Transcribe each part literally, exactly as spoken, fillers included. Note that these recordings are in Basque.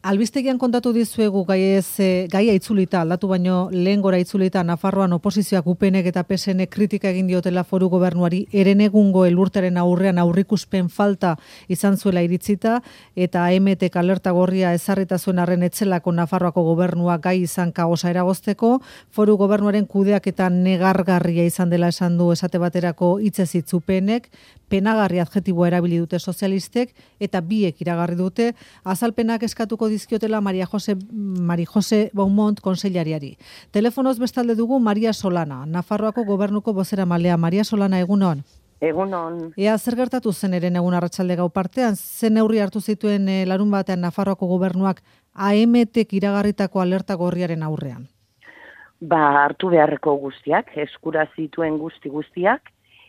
Albistegian kontatu dizuegu gai ez, gaia itzulita, aldatu baino lehen gora itzulita, Nafarroan oposizioak U PNek eta P S Nek kritika egin diotela foru gobernuari, herenegungo elurteren aurrean aurrikuspen falta izan zuela iritzita, eta A M Tek alerta gorria ezarrita zuen arren etzelako Nafarroako gobernua gai izan kaosa eragozteko, foru gobernuaren kudeak eta negargarria izan dela esan du esate baterako hitzez hitz U P Nek, penagarri adjetiboa erabili dute sozialistek, eta biek iragarri dute, azalpenak eskatuko dizkiotela Maria Jose, Mari Jose Baumont konseilariari. Telefonoz bestalde dugu Maria Solana, Nafarroako gobernuko bozeramalea. Maria Solana, egunon. Egunon. Ea, zer gertatu zen eren egun arratsalde gau partean, zen neurri hartu zituen e, larun batean Nafarroako gobernuak A M Tek iragarritako alerta gorriaren aurrean? Ba, hartu beharreko guztiak, eskura zituen guzti guztiak,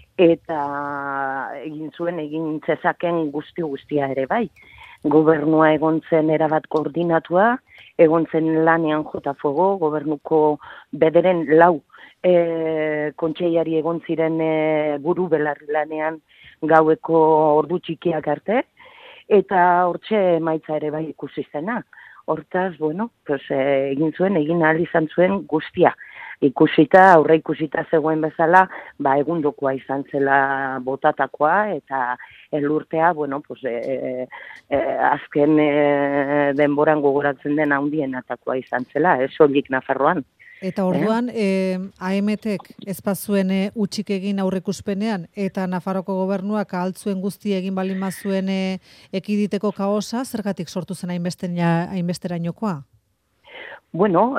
eta egin zuen egin zezaken guzti guztia ere bai. Gobernua egon zen erabat koordinatua, egon zen lanean jota fogo, gobernuko bederen lau e, kontseiari egon ziren e, buru belarri lanean gaueko ordu txikiak arte, eta hortxe emaitza ere bai ikusi zena. Hortaz, bueno, pues, e, egin zuen, egin ahal izan zuen guztia. Ikusita, aurre ikusita zegoen bezala, ba, egundokoa izan zela botatakoa, eta elurtea, bueno, pues, e, e, azken e, denboran gogoratzen den handienetakoa izan zela, ez soilik Nafarroan. Eta orduan, eh? eh, A M Tek ez bazuen eh, utxik egin aurreikuspenean, eta Nafarroko gobernuak ahaltzuen guzti egin balin bazuen eh, ekiditeko kaosa, zergatik sortu zen hainbesterainokoa? Bueno,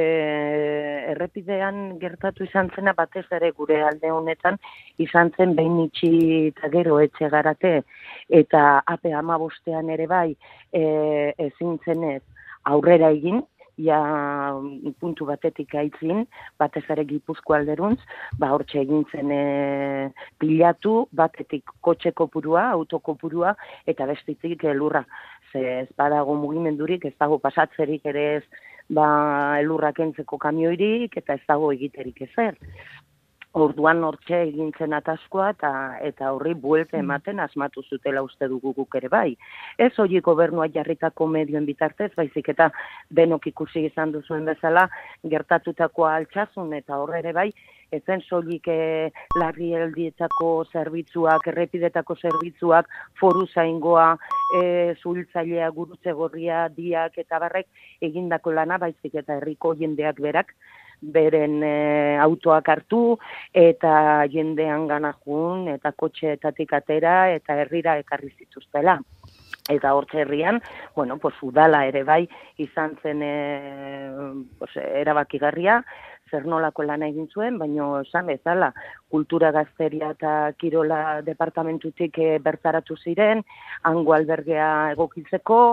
e, errepidean gertatu izan zena batez ere gure alde honetan izan zen behin itxi eta gero etxe garate, eta A P hamabostean ere bai e, ezin zenez aurrera egin, ja puntu batetik aitzin, batez ere Gipuzkoa alderuntz, ba hortxe egin zen e, pilatu, batetik kotxe kopurua, auto kopurua, eta bestetik elurra. Ze ez badago mugimendurik, ez dago pasatzerik ere ez, ba elurrak entzeko kamioirik, eta ez dago egiterik ezer. Orduan hortxe egin zen ataskoa eta eta horri buelta ematen asmatu zutela uste dugu guk ere bai. Ez hori gobernua jarritako medioen bitartez, baizik eta denok ikusi izan duzuen bezala gertatutakoa altxasun eta horre ere bai, ezen soilik e, larrialdietako zerbitzuak, errepidetako zerbitzuak, foru zaingoa, e, zuhiltzailea, gurutze gorria, diak eta barrek egindako lana, baizik eta herriko jendeak berak, beren e, autoak hartu eta jendean gana jun eta kotxeetatik atera eta herrira ekarri zituztela. Eta hortze herrian, bueno, pues udala ere bai izan zen e, pues, erabakigarria, zer nolako lana egin zuen, baina esan bezala, kultura gazteria eta kirola departamentutik e, bertaratu ziren, hango albergea egokitzeko,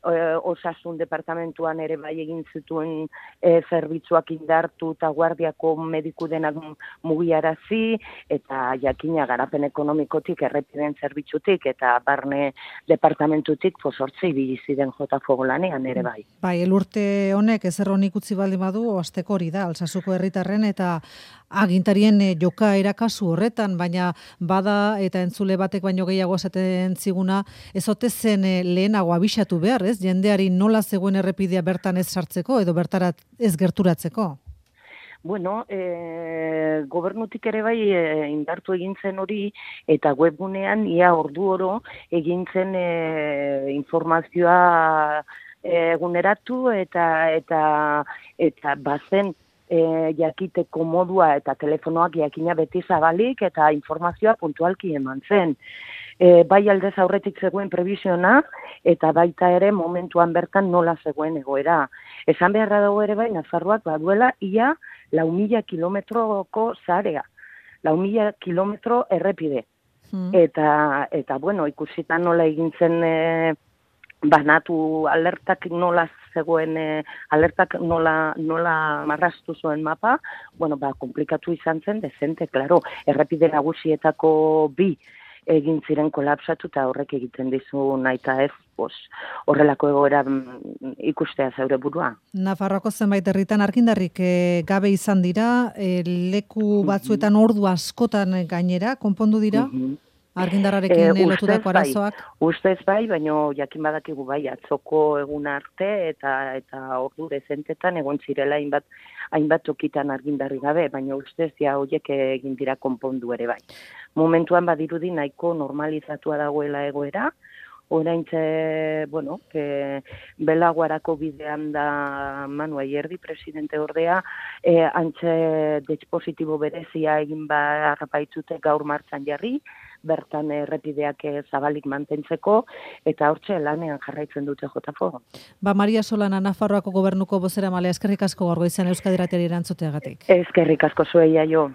osasun departamentuan ere bai egin zituen e, zerbitzuak indartu eta guardiako mediku denak mugiarazi, eta jakina garapen ekonomikotik, errepiden zerbitzutik eta barne departamentutik posortzei biliziren jota fogolanean ere bai. Bai, elurte honek ezer honik utzi baldin badu, osteko hori da, Altsasuko herritarren eta agintarien e, joka erakasu horretan, baina bada eta entzule batek baino gehiago esaten ziguna, ez ote zen e, lehenago abisatu behar, ez? Jendeari nola zegoen errepidea bertan ez sartzeko edo bertarat ez gerturatzeko? Bueno, e, gobernutik ere bai e, indartu egin zen hori, eta webgunean ia ordu oro egin zen e, informazioa e, eguneratu eta eta eta bazen E, jakiteko modua eta telefonoak jakina beti zabalik eta informazioa puntualki eman zen. E, bai aldez aurretik zegoen prebisiona eta baita ere momentuan bertan nola zegoen egoera. Esan beharra dago ere bai, Nafarroak baduela ia lau mila kilometroko zarea, lau mila kilometro errepide. Hmm. Eta, eta bueno, ikusita nola egin zen e, banatu alertak nola zegoen, e, alertak nola, nola marrastu zuen mapa, bueno, ba, komplikatu izan zen, dezente, klaro, errepide nagusietako bi egin ziren kolapsatu eta horrek egiten dizu nahi eta ez, pues, horrelako egoera ikustea zeure burua. Nafarroako zenbait herritan argindarrik e, gabe izan dira, e, leku batzuetan ordu askotan gainera, konpondu dira? Mm-hmm. argindarrarekin e, lotutako arazoak? Bai, ustez bai, baina jakin badakigu bai, atzoko egun arte eta eta ordu dezentetan egon zirela hainbat hainbat tokitan argindarri gabe, baina ustez ja horiek egin dira konpondu ere bai. Momentuan badirudi nahiko normalizatua dagoela egoera, oraintxe, bueno, que belaguarako bidean da Manu Ayerdi, presidente ordea, e, antxe dispositibo berezia egin behar baitzute gaur martxan jarri, bertan errepideak zabalik mantentzeko, eta hortxe lanean jarraitzen dute Jotafo. Ba, Maria Solana, Nafarroako gobernuko bozeramalea, eskerrik asko gaur goizean Euskadi Irratiari erantzuteagatik. Eskerrik asko zuei, aio.